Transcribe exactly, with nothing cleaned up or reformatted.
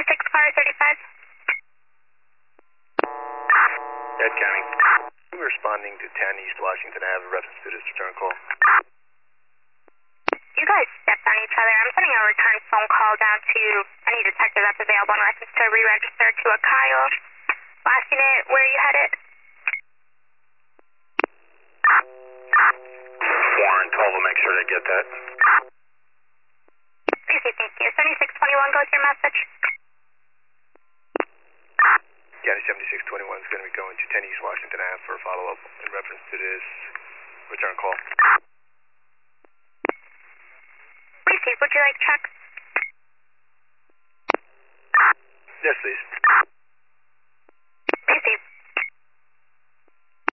seventy-six, car thirty-five. Ed County. We're responding to ten East Washington Avenue, reference to this return call. You guys stepped on each other. I'm putting a return phone call down to any detective that's available in reference to re-register to a Kyle. Last unit, where you headed? Warren, twelve will make sure they get that. Easy, thank you. seventy-six twenty-one goes your message. County seventy-six twenty-one is going to be going to ten East Washington Avenue for a follow-up in reference to this return call. Receive, would you like check? Yes, please.